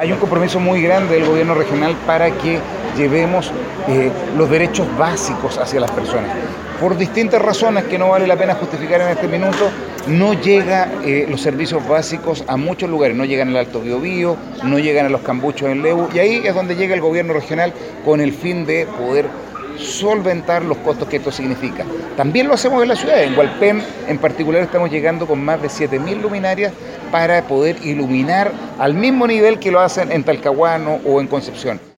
Hay un compromiso muy grande del gobierno regional para que llevemos los derechos básicos hacia las personas. Por distintas razones que no vale la pena justificar en este minuto, no llegan los servicios básicos a muchos lugares, no llegan al Alto Biobío, no llegan a los cambuchos en Lebu, y ahí es donde llega el gobierno regional con el fin de poder solventar los costos que esto significa. También lo hacemos en la ciudad, en Hualpén en particular estamos llegando con más de 7.000 luminarias para poder iluminar al mismo nivel que lo hacen en Talcahuano o en Concepción.